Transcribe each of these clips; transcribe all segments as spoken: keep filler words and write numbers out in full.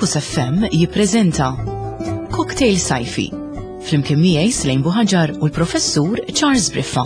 Campus F M jippreżenta Cocktail Sajfi flimkien miegħi Slejn Buħaġar u l-Professur Charles Briffa.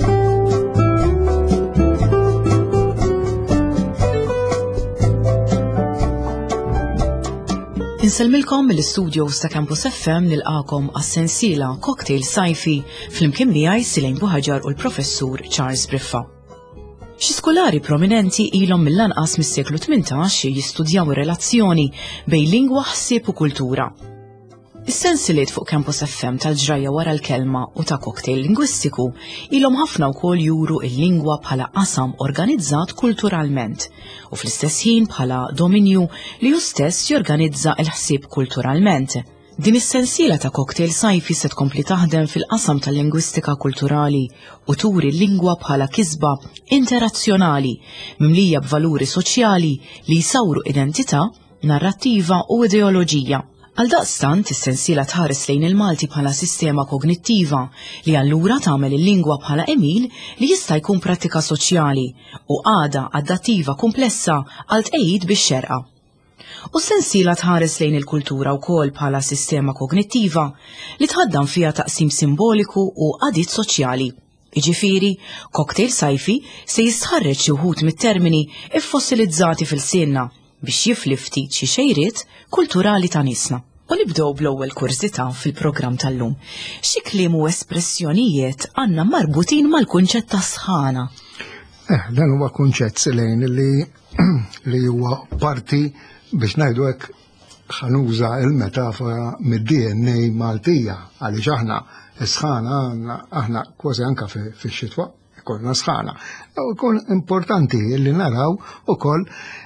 Inselmilkom mill-istudios ta' Campus F M nilqakom għas-sensiela Cocktail Sajfi flimkien miegħi Slejn Buħaġar u l-Professur Charles Briffa. Xi skolari prominenti ilhom mill-anqas mis-seklu tmintax jistudjaw ir-relazzjoni bejn lingwa, ħsieb u kultura. Is-sensieliet fuq Campus F M tal-ġrajja wara l-kelma u ta' cocktail lingwistiku ilhom ħafna wkoll juru l-lingwa bħala qasam organizzat kulturalment u fl-istess ħin bħala dominju li hu stess jorganizza l-ħsieb kulturalment. Din is-sensiela ta' cocktail sajfi se tkompli taħdem fil-qasam tal-lingwistika kulturali u turi l-lingwa bħala kisba interazzjonali mimlija b'valuri soċjali li jsawru identità, narrattiva u ideoloġija. Għaldaqstant is-sensiela tħares lejn il-Malti bħala sistema kognittiva li allura tagħmel il-lingwa bħala emil li jista' jkun prattika soċjali u għada adattiva komplessa għal tqejjid bix-xerqa. U sensiela tħares lejn il-kultura wkoll bħala sistema kognittiva li tħaddam fiha taqsim simboliku u għadiet soċjali. Jiġifieri, cocktail sajfi se jistħarreġ xi wħud mit-termini iffossilizzati fil-sienna biex jifli ftit xi xejriet kulturali ta' niesna. U nibdew bl-ewwel kurzità fil-programm tal-lum. Xi kliem u espressjonijiet għandna marbutin mal-kunċett ta' sħana. Eh, dan huwa kunċett Selejn li li huwa parti biex ngħidu hekk ħanuża l-metafora mid-D N A Maltija għaliex aħna sħana aħna kważi anke fix-xitwa ikollna sħana. U jkun importanti li naraw ukoll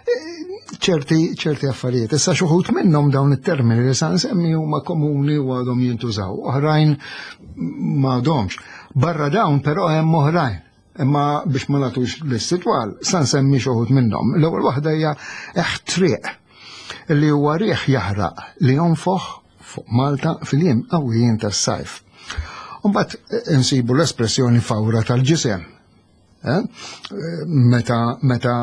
ċerti ċerti affarijiet. Issa xi wħud minnhom dawn it-termini li sa nsemmi huma komuni u għadhom jintużaw, oħrajn m'għadhomx. Barra dawn però hemm oħrajn. Imma biex ma nagħtux l-istitwal, sa nsemmi xi wħud minnhom. L-ewwel waħda hija eħtriq li huwa riħ jaħraq li jonfoħ fuq Malta fil-jiem qawwijin tas-sajf. Mbagħad insibu l-espressjoni fawra tal-ġisem. Meta meta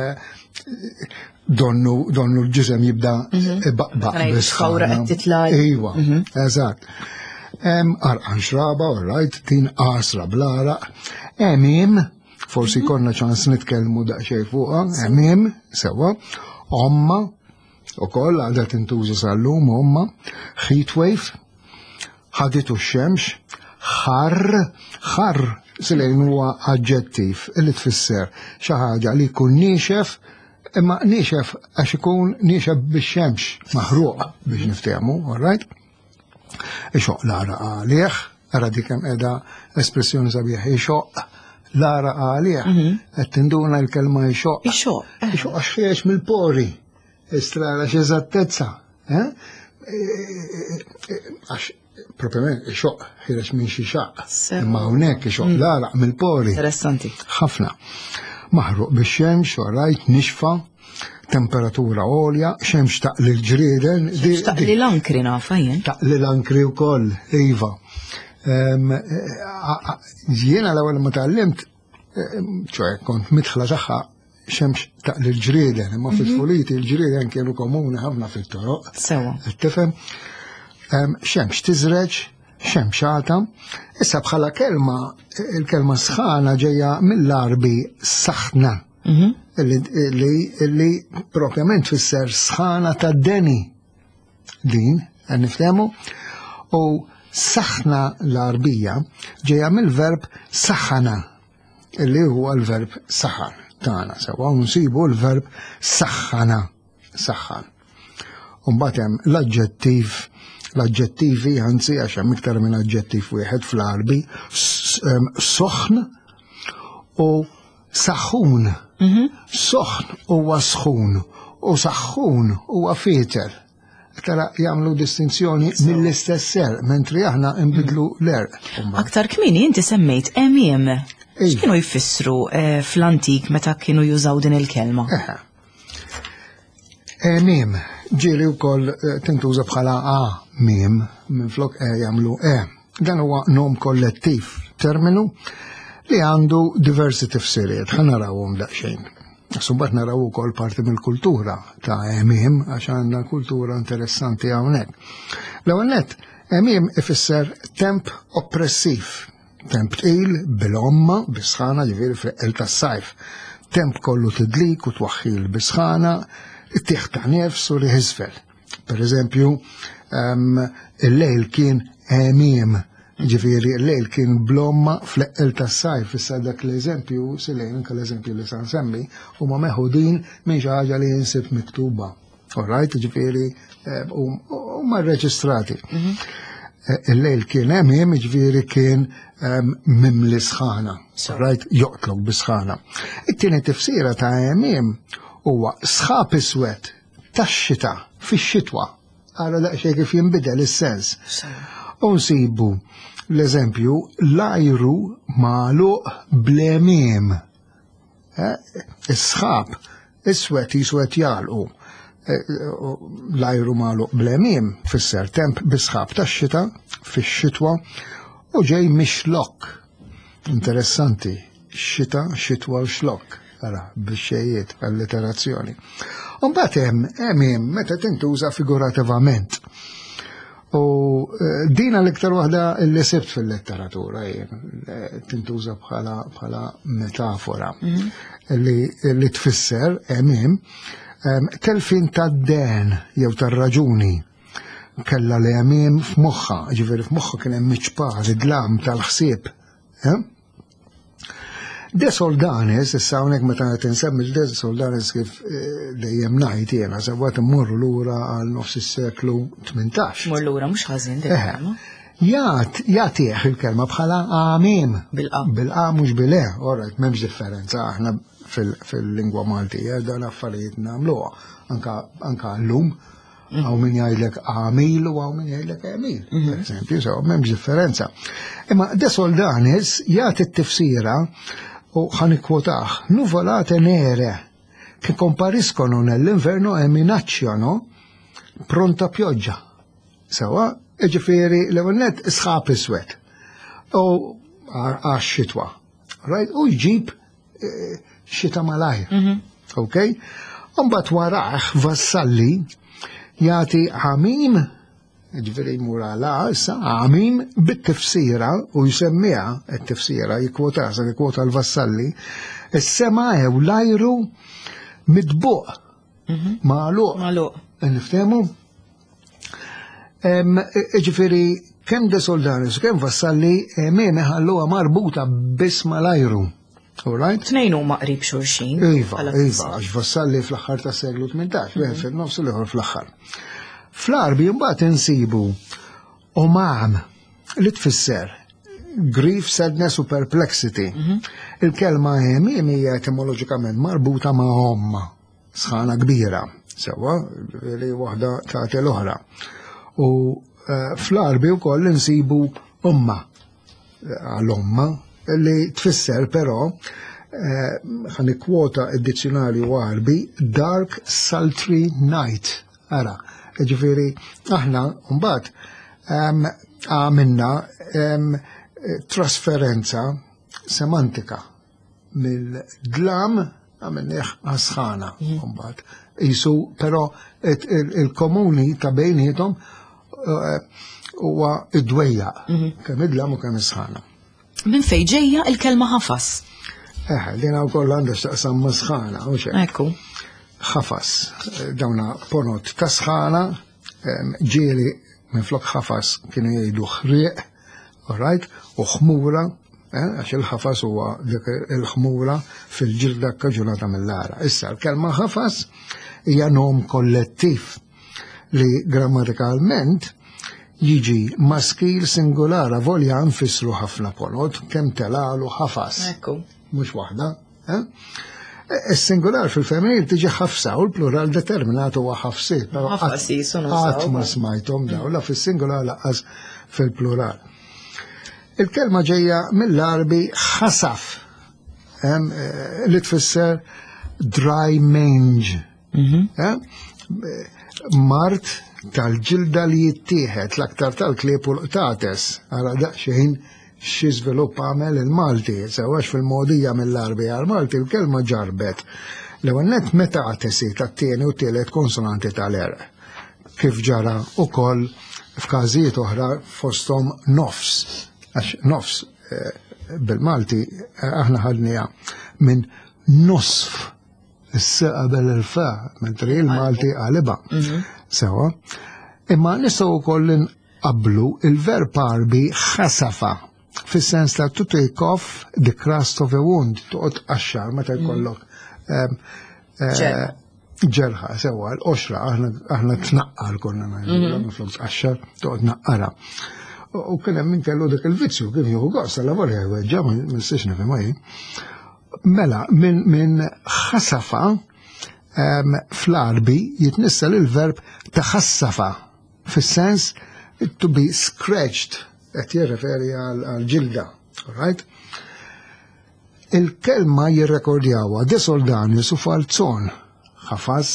donnu donnu l-ġisem jibda baqbaq fawra qed titlal. Ejwa, eżatt. Arqan xraba, orrajt, tin qasra bl-araq. Emim, forsi konna ċans nitkellmu daqsxejn fuqha, emim, sewa, omma, ukoll għadha tintuża sal-lum omma, heatwave, ħaditu x-xemx, ħarr, ħarr Selejn huwa aġġettiv li tfisser xi ħaġa li jkun niexef, imma niexef għax ikun niexef bix-xemx, maħruq biex niftehmu, all right? Ixoq l-ara għalih, ara dik hemm qiegħda espressjoni sabiħ, ixoq l-ara għalih, qed tinduna l-kelma ixoq. Ixoq. Ixoq għax ħiex mill-pori, istrara xi eżattezza. Għax propjament ixoq ħirex minn xi xaq. Imma hawnhekk ixoq l-araq mill-pori. Interessanti. Ħafna. Maħruq bix-xemx, orajt, nixfa, temperatura għolja, xemx taqli l-ġrieden. Taqli l-ankri nafa jien. Taqli l-ankri wkoll, iva. Jiena l-ewwel ma tallimt, ċoe kont midħla tagħha xemx taqli l-ġrieden, imma fil-Fuliti l-ġrieden kienu komuni ħafna fit-toroq. Sewa. Tifhem? Xemx tiżreġ, xemxata. Issa bħala kelma, il-kelma sħana ġejja mill-Arbi saħna. Illi propjament fisser sħana ta' deni din, għan niftemu, u saħna l-arbija ġeja mill-verb saħana, illi huwa l-verb saħan tagħna, sewa nsibu l-verb saħħana, saħħan. Mbagħad hemm l-aġġettiv, l-aġġettivi anzi għax hemm iktar minn aġġettiv wieħed fl-Arbi, soħn u saħħun. Soħn huwa sħun u saħħun huwa fieter. Tara jagħmlu distinzjoni mill-istess ser, mentri aħna nbidlu l-er. Aktar kmieni inti semmejt emiem. X'kienu jfissru fl-antik meta kienu jużaw din il-kelma? Emiem ġieli wkoll tintuża bħala a miem minflok e jagħmlu e. Dan huwa nom kollettiv terminu li għandu diversi tifsiriet, ħa narawhom daqsxejn. Sumbat naraw ukoll parti mill-kultura ta' Emiem, għax għandna kultura interessanti hawnhekk. L-ewwel nett, Emiem ifisser temp oppressiv, temp tqil bil-omma bisħana ġifieri fil tas-sajf, temp kollu tidlik u twaħħil bisħana, it-tieħ ta' nefs u riħisfel. Per eżempju, il-lejl kien Emiem, ġifieri il-lejl kien blomma fl-eqqel tas-sajf, issa dak l-eżempju, silejn anke l-eżempju li sa nsemmi, huma meħudin minn xi ħaġa li jinsib miktuba. All right, ġifieri huma rreġistrati. Il-lejl kien Emiem, ġifieri kien mimli sħana, right, joqtlok bisħana. It-tieni tifsira ta' Emiem huwa sħab iswed tax-xita fix-xitwa. Ara daqsxejn kif jinbidel is-sens. U nsibu l-eżempju l-ajru magħluq bl-Emiem. Is-sħab iswed jiswed jalqu. L-ajru magħluq bl-Emiem fisser temp bisħab tax-xita fix-xitwa u ġej mixlok. Interessanti, xita, xitwa u xlok. Ara, bix-xejjiet għall-literazzjoni. Mbagħad hemm Emiem meta tintuża figurativament. U dina l-iktar waħda li sibt fil-letteratura tintuża bħala bħala metafora li tfisser Emiem telfin tad-den jew tar-raġuni kellha li Emiem f'moħħha, ġifieri f'moħħha kien hemm miċpar idlam tal-ħsieb. De Soldanis, issa hawnhekk meta qed insemmi De Soldanis kif dejjem ngħid jiena sewwet immorru lura għal nofs is-seklu tmintax. Mor lura mhux ħażin dik. Jagħtih il-kelma bħala Emiem. Bil-qa. Bil-qa mhux bil-e, orajt m'hemmx differenza aħna fil-lingwa Maltija dan affarijiet nagħmluha anke llum. Għaw min jgħidlek Amil u għaw min jgħidlek Emil. Per esempio, so m'hemmx differenza. Imma De Soldanis jagħti t-tifsira u ħanikwotaħ, nuvolate nere che compariscono nell'inverno e minacciano pronta pioggia. Sewa, ġifieri l-ewwel nett sħab iswed. U għax-xitwa. Right? U jġib xita malajr. Okay? Mbagħad waraħ vassalli jagħti Emiem, ġifieri jmur għala issa Emiem bit-tifsira u jsemmiha t-tifsira jikkwota sa jikkwota l-vassalli, is-sema jew l-ajru midbuq magħluq. Magħluq. Niftehmu? Ġifieri kemm De Soldanis u kemm vassalli Emiem iħalluha marbuta biss mal-ajru. Tnejn huma qrib xulxin. Iva, iva, għax vassalli fl-aħħar tas seglu tmintax, wieħed fin-nofs u l-ieħor fl-aħħar. Fl-Arbi mbagħad insibu Omam li tfisser grief, sadness u perplexity. Il-kelma Emiem hija etimoloġikament marbuta ma' omma, sħana kbira, sewwa li waħda tagħti l-oħra. U fl-Arbi wkoll insibu omma għall-omma li tfisser però ħanikwota id-dizzjonarju Arbi dark sultry night. Ara, ġifieri aħna mbagħad għamilna trasferenza semantika mill-dlam għamilnieh għasħana mbagħad. Isu però il-komuni ta' bejniethom huwa id-dwejjaq kemm id-dlam u kemm is-sħana. Min fejn ġejja il-kelma ħafas? Eh, din wkoll għandha x'taqsam ma' sħana, u xejn. Ekku. Ħafas, dawna ponot ta' sħana, ġieli minflok ħafas kienu jgħidu ħrieq, right, u ħmura, għax il-ħafas huwa dik il-ħmura fil-ġilda kkaġunata mill-ara. Issa l-kelma ħafas hija nom kollettiv li grammatikalment jiġi maskil singulara volja nfissru ħafna ponot kemm telalu ħafas. Ekku. Mhux waħda. Is-singular fil-femminil tiġi ħafsa u l-plural determinat huwa ħafsiet. Ħafasi sunu qatt ma smajthom daw la fis-singular laqqas fil-plural. Il-kelma ġejja mill-Arbi ħasaf li tfisser dry mange. Mart tal-ġilda li jittieħed l-aktar tal-klieb u l-qtates, għara daqsxejn xi żvilupp għamel il-Malti, sewwax fil-modija mill-Arbi għal-Malti l-kelma ġarbet. L-ewwel nett meta tesi tat-tieni u tielet konsonanti tal-R. Kif ġara wkoll f'każijiet oħra fosthom nofs. Għax nofs bil-Malti aħna ħadnija minn nosf is-s qabel il-fa, mentri il-Malti għaliba. Sewa. Imma nistgħu wkoll inqabblu il-verb arbi ħasafa fis-sens ta' to take off the crust of a wound, toqgħod qaxxar meta jkollok ġerħa, sewa, l-qoxra, aħna tnaqqar konna ngħidu, niflok qaxxar, toqgħod naqqara. U kien hemm min kellu dik il-vizzju kien jieħu gost tal-lavorja jweġġa' ma nistax nifhem hi. Mela, minn ħasafa fl-arbi jitnissel il-verb taħassafa fis-sens to be scratched, qed jirreferi għal-ġilda, right? Il-kelma jirrekordjawha desoldanis u falzon, ħafas,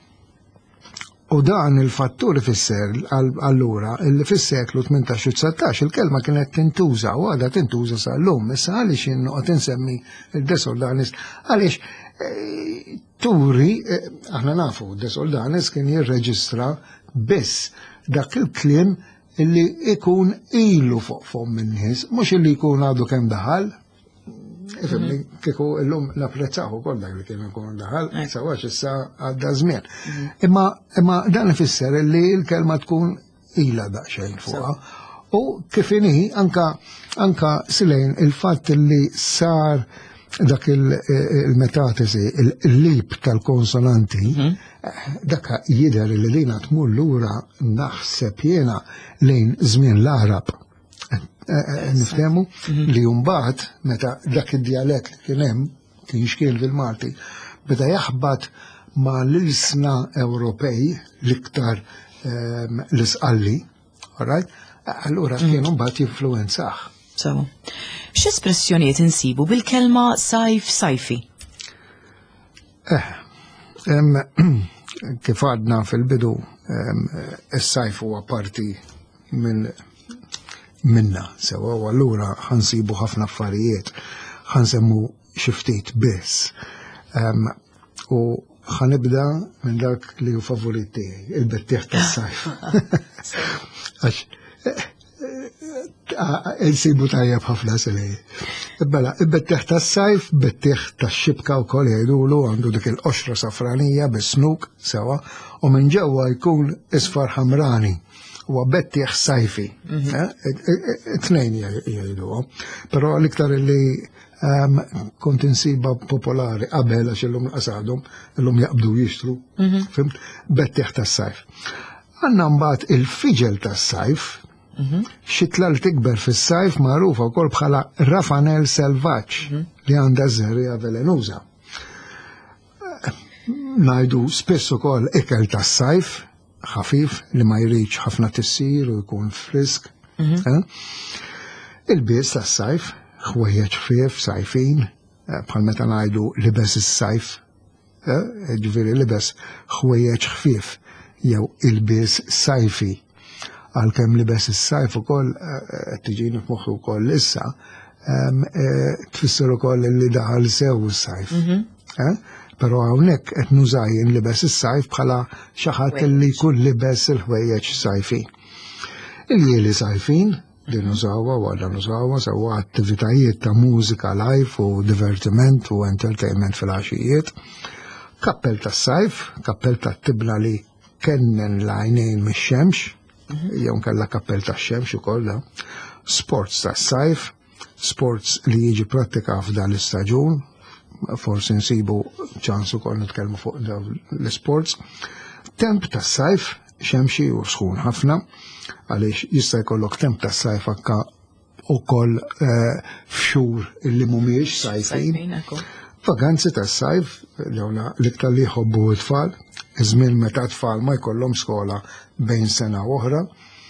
u dan il-fattur ifisser allura illi fis-seklu tmintax u tsatax il-kelma kienet tintuża u għadha tintuża sal-lum, issa għaliex innoqgħod insemmi il-desoldanis għaliex turi, aħna nafu, desoldanis kien jirreġistra biss dak il-kliem illi ikun ilu fuq fuq minn nies, mhux illi jkun għadu kemm daħal. Ifhimni kieku llum napprezzaw ukoll dak li kien ikun daħal, sawax issa għadda żmien. Imma imma dan ifisser illi l-kelma tkun ilha daqsxejn fuqha. U kif inhi anka anka silejn il-fatt illi sar dak il-metatesi, il-lip tal-konsonanti, dakka jidher li lina tmur lura naħseb jiena lejn żmien l-Arab. Niftehmu li mbagħad meta dak id-dialett li kien hemm kien xkien fil-Malti beda jaħbad ma' l-isna Ewropej l-iktar l-isqalli, alright? Allura kienu mbagħad jinfluwenzah. Sewa. X'espressjonijiet insibu bil-kelma sajf sajfi? Eh, kif għadna fil-bidu, is-sajf huwa parti minn minna, sewa, u allura ħansibu ħafna affarijiet, ħansemmu xi ftit biss. U ħanibda minn dak li hu favorit tiegħi, il-bettieħ tas-sajf. Għax insibu tajjeb ħafna silej. Bella, il-bettieħ tas-sajf, bettieħ tax-xibka wkoll jgħidulu għandu dik il-qoxra safranija bis-snuk sewa, u minn ġewwa jkun isfar ħamrani. Huwa bettieħ sajfi. Tnejn jgħiduhom. Però l-iktar li kont insiba popolari qabel għax illum qasadhom, illum jaqbdu jixtru, fimt, bettieħ tas-sajf. Għandna mbagħad il-fiġel tas-sajf, xi tlal tikber fis-sajf magħrufa wkoll bħala rafanel selvaġġ li għandha żerrija velenuża. Ngħidu spiss ukoll ikel tas-sajf, ħafif li ma jridx ħafna tissir u jkun frisk. Il-bies tas-sajf, ħwejjeġ ħfief, sajfin, bħal meta ngħidu libes is-sajf, ġifieri libes ħwejjeġ ħfief jew il-bies sajfi. Għalkemm libes is-sajf ukoll qed tiġini f'moħħi wkoll issa tfisser ukoll li daħal sew is-sajf. Però hawnhekk qed nużajjin libes is-sajf bħala xi ħadd li jkun libes il-ħwejjeġ sajfi. Il-jieli sajfin din nużawha u għadha nużawha sewwa attivitajiet ta' mużika live u divertiment u entertainment fil-għaxijiet. Kappell tas-sajf, kappell tat-tibla li kennen l-għajnejn mix-xemx, jew nkella kappell tax-xemx ukoll da. Sports tas-sajf, sports li jiġi prattika f'dan l-istaġun, forsi nsibu ċans ukoll nitkellmu fuq l-sports. Temp tas-sajf, xemxi u sħun ħafna, għaliex jista' jkollok temp tas-sajf anke ukoll f'xhur li mhumiex sajfin. Vaganzi tas-sajf, dawna l-iktar li jħobbu t-tfal, iż-żmien meta t-tfal ma jkollhom skola bejn sena u oħra.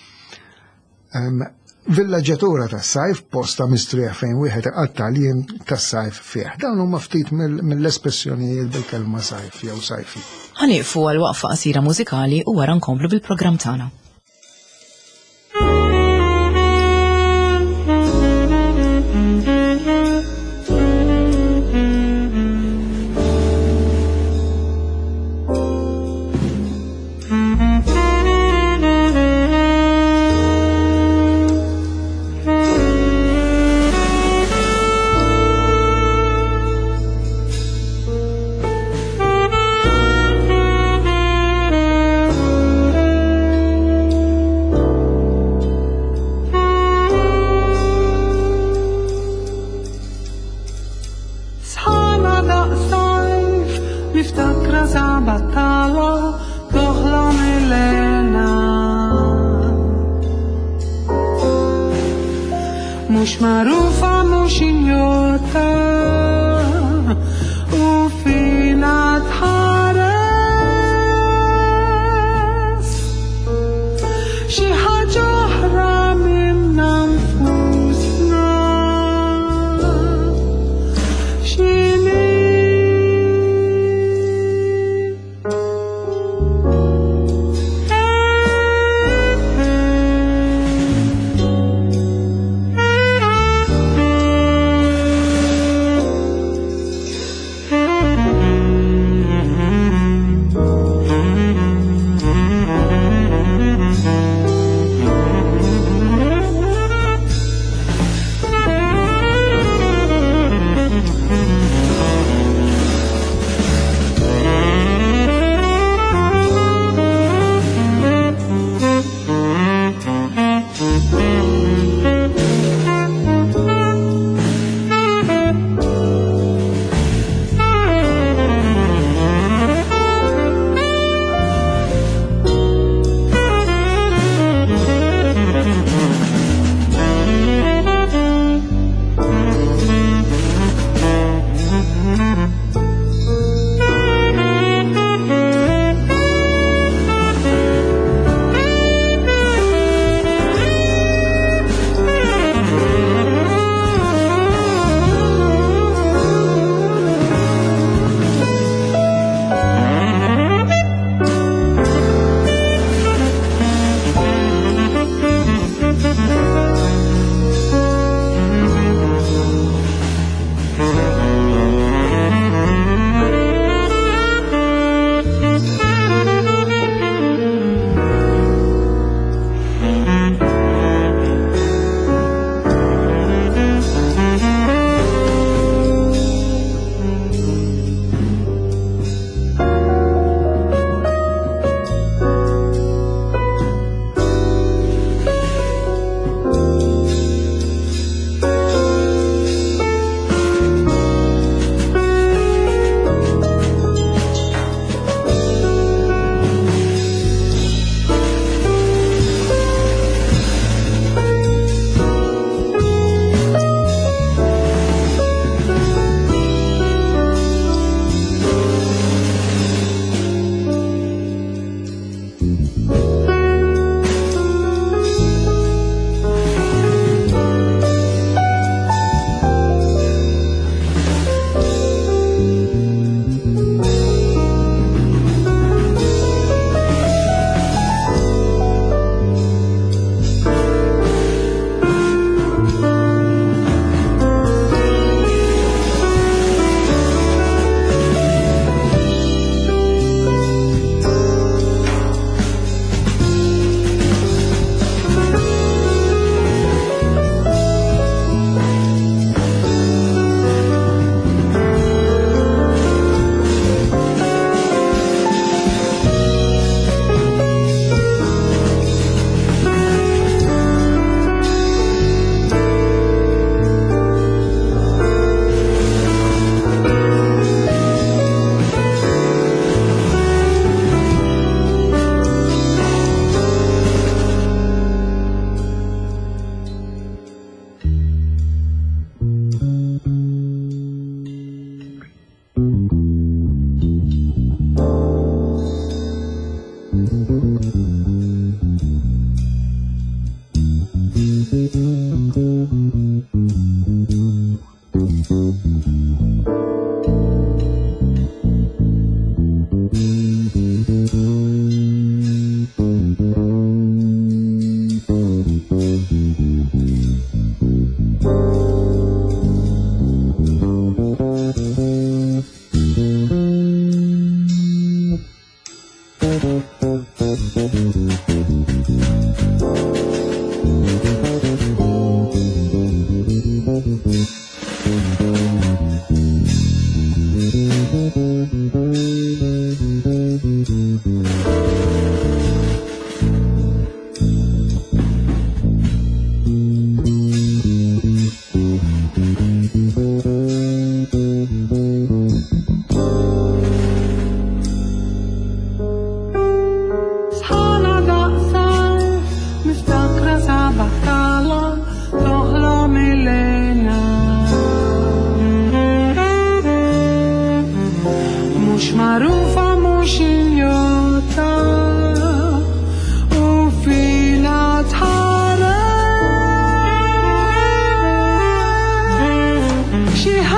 Villaġġatura tas-sajf, posta mistrieħ fejn wieħed iqatta' jiem tas-sajf fih. Dawn huma ftit mill-espressjonijiet bil-kelma sajf jew sajfi. Ħanieqfu għal waqfa qasira mużikali u wara nkomplu bil-programm tagħna. مش معروفة مش نيوتا وفينا تحرس شي حاجة أحرى من أنفسنا شي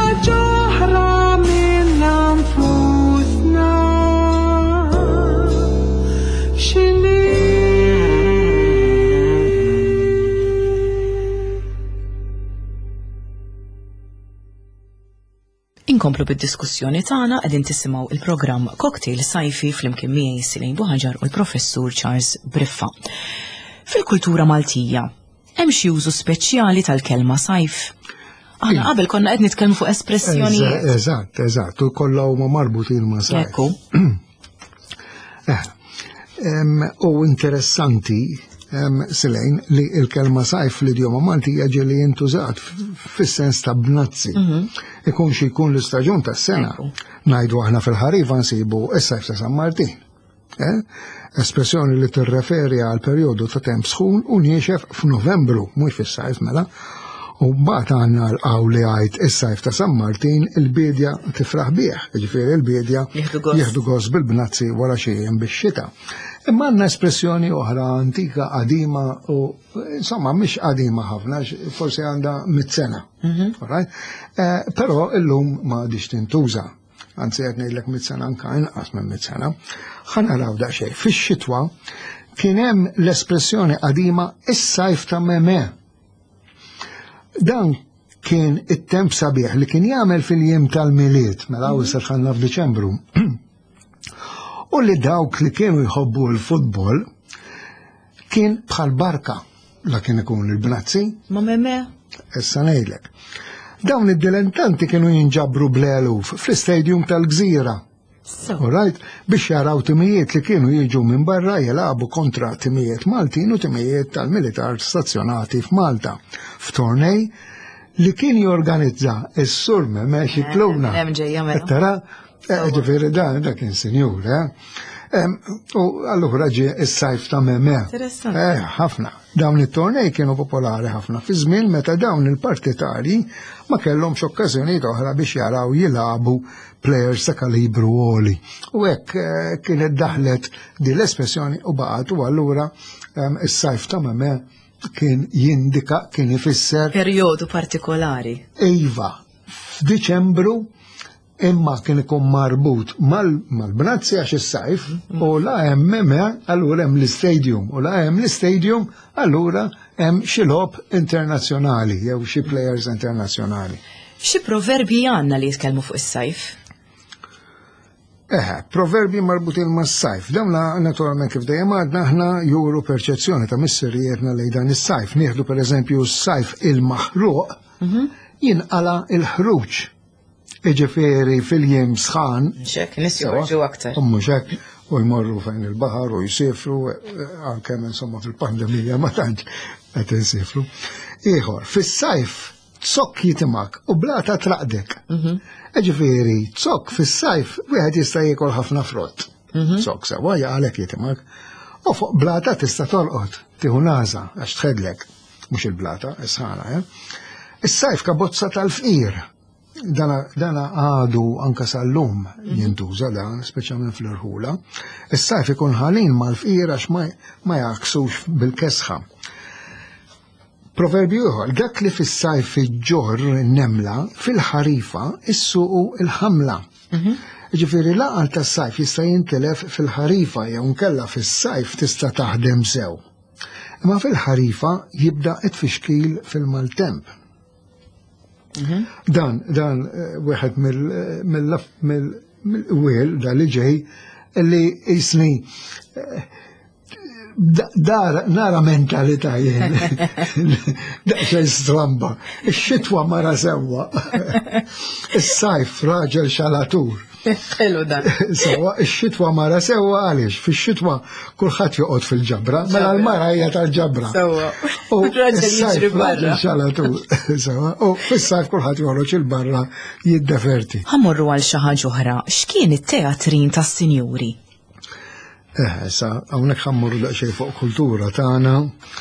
ħaġa oħra minn anfusna x'inhi. Inkomplu bid-diskussjoni tagħna qegħdin tisimgħu il-programm Cocktail Sajfi flimkien miegħi Silejn Buħaġar u l-Professur Charles Briffa. Fil-kultura Maltija, hemm xi użu speċjali tal-kelma sajf? Aħna qabel konna qed nitkellmu fuq espressjonijiet. Eżatt, eżatt, u kollha huma marbutin ma' sajf. Ekku. U interessanti Silejn li il-kelma sajf fl-idjoma Maltija ġieli jintużat fis-sens ta' bnazzi. Ikun xi jkun l-istaġun tas-sena. Ngħidu aħna fil-ħarifa nsibu is-sajf ta' San Martin. Espressjoni li tirreferi għal perjodu ta' temp sħun u niexef f'Novembru, mhux fis-sajf mela. U mbagħad għandna l-qaw li għajt is-sajf ta' San Martin il-bidja tifraħ bih, jiġifieri l-bidja jieħdu gost bil-bnazzi wara xi jiem bix-xita. Imma għandna espressjoni oħra antika qadima u insomma mhix qadima ħafna, forsi għandha mit sena. Però illum ma għadix tintuża. Anzi qed ngħidlek mit sena anke inqas minn mit sena. Ħa naraw daqsxejn. Fix-xitwa kien hemm l-espressjoni qadima is-sajf ta' meme. Dan kien it-temp sabiħ li kien jagħmel fil-jiem tal-miliet, mela issa dħalna f'Diċembru. U li dawk li kienu jħobbu l-futbol kien bħal barka la kien ikun il-bnazzi. Ma meme? Issa ngħidlek. Dawn id-dilettanti kienu jinġabru bl-eluf fl-istadium tal-Gżira. Alright, biex jaraw timijiet li kienu jiġu minn barra jilagħbu kontra timijiet Maltin u timijiet tal-militar stazzjonati f'Malta. F'tornej li kien jorganizza is-sur Meme Xikluna. Tara, ġifieri dan da kien sinjur, eh? U allura ġie is-sajf ta' Meme. Eh, ħafna. Dawn it-tornej kienu popolari ħafna fi żmien meta dawn il-partitari ma kellhomx okkażjonijiet oħra biex jaraw jilagħbu plejers ta' kalibru għoli. U hekk kienet daħlet din l-espressjoni u baqgħet u allura is-sajf ta' Meme kien jindika, kien ifisser perjodu partikolari. Iva, f'Diċembru imma kien ikun marbut mal-bnazzi għax is-sajf u la hemm Meme allura hemm l-istadium u la hemm l-istadium allura hemm xi logħob internazzjonali jew xi plejers internazzjonali. Xi proverbi għandna li jitkellmu fuq is-sajf? Eħe, proverbi marbutin mas-sajf. Dawna naturalment kif dejjem għadna aħna juru perċezzjoni ta' missirietna lejn dan is-sajf. Nieħdu pereżempju s-sajf il-maħruq jinqala il-ħruġ. Iġifieri fil-jiem sħan. Xek, nies joħorġu aktar. U mhux hekk u jmorru fejn il-baħar u jsifru anke insomma fil-pandemija ma tantx qed insifru. Ieħor, fis-sajf tsokk jitimak u blata traqdek. Ġifieri, tsokk fis-sajf wieħed jista' jiekol ħafna frott. Tsokk sewa jaqalek jitimak. U fuq blata tista' tolqot, tieħu naża għax tħedlek, mhux il-blata, is-sħana, eh? Is-sajf kabozza tal-fqir. Dana għadu anka sal-lum jintuża dan, speċjalment fl-irħula. Is-sajf ikun ħalin mal-fqir għax ma jaqsux bil-kesħa. Proverbju ieħor, dak li fis-sajf iġġorr nemla fil-ħarifa issuqu il-ħamla. Ġifieri l-aqal tas-sajf jista' jintelef fil-ħarifa jew nkella fis-sajf tista' taħdem sew. Imma fil-ħarifa jibda t-tfixkil fil-maltemp. Dan, dan, wieħed mill-wil, da li ġej, li jisni nara mentalità jien, daqxaj stramba, ix-xitwa mara sewwa, is-sajf raġel xalatur. Ħelu dan. Sewa, ix-xitwa mara sewwa għaliex, fix-xitwa kulħadd joqgħod fil-ġabra, mela l-mara hija tal-ġabra. Sewwa. U s-sajf raġel xalatur. Sewa, u fis-sajf kulħadd joħroġ il-barra jiddeferti. Ħammorru għal xi ħaġa oħra, x'kien it-teatrin tas-sinjuri? Eh, sa, hawnhekk ħammorru daqsxejn fuq kultura tagħna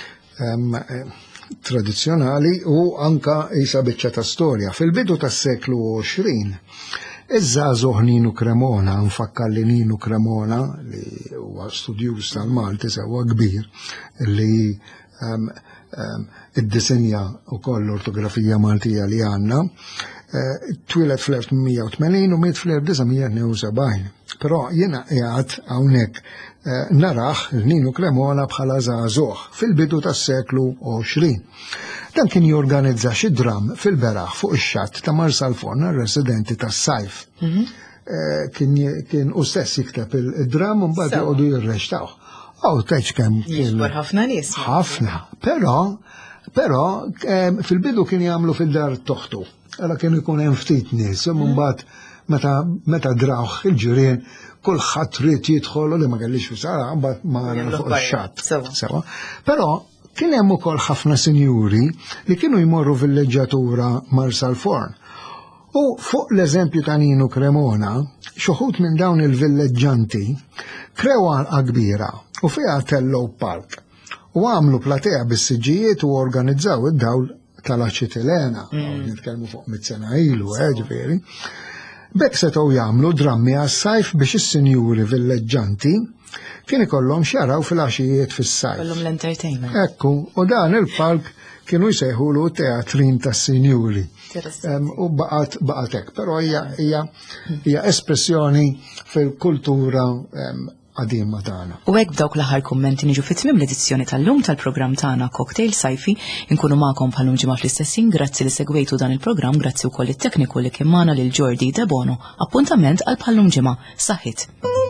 tradizzjonali u anka isa biċċa ta' storja. Fil-bidu tas-seklu għoxrin iż-żagħżugħ Ninu Cremona, nfakkar li Ninu Cremona li huwa studjuż tal-Malti sewwa kbir li iddisinja wkoll l-ortografija Maltija li għandna, twilet fl-elf mija u tmenin u miet fl-elf mija u sebgħin. Però jiena qiegħed hawnhekk naraħ il-Nino Cremona bħala żagħżugħ fil-bidu tas-seklu għoxrin. Dan kien jorganizza xi dram fil-beraħ fuq ix-xatt ta' Marsalforn għar-residenti tas-sajf. Kien u stess jikteb il-dram u mbagħad joqogħdu jirrextawh. Aw teċ kemm Jiġbor ħafna nies. Ħafna, però però fil-bidu kien jagħmlu fid-dar toħtu. Alla kien ikun hemm ftit nies, mbagħad meta meta drawh il-ġirien kulħadd trid jidħol li ma kellix fisara mbagħad ma fuq ix-xatt. Sewa. Però kien hemm ukoll ħafna sinjuri li kienu jmorru fil-leġġatura Marsalforn. U fuq l-eżempju ta' Nino Cremona, xuħut minn dawn il-villeġġanti krew għalqa kbira u fiha tellow park. U għamlu platea bis-siġijiet u organizzaw id-dawl tal-Aċitilena, nitkellmu fuq mit-sena ilu, ġifieri. Bekk setgħu jagħmlu drammi għas-sajf biex is-sinjuri villeġġanti kien ikollhom xaraw fil-għaxijiet fis-sajf. Kollhom l-entertainment. Ekku, u dan il-park kienu jsejħulu teatrin tas-sinjuri. U baqgħet baqgħet hekk, però hija hija espressjoni fil-kultura qadima tagħna. U hekk dawk l-aħħar kummenti niġu fit-tmiem l-edizzjoni tal-lum tal-programm tagħna Cocktail Sajfi, inkunu magħkom bħallum ġimgħa fl-istessin, grazzi li segwejtu dan il-programm, grazzi wkoll it-tekniku li kien magħna lil Jordi De Bono, appuntament għal bħallum ġimgħa saħħit.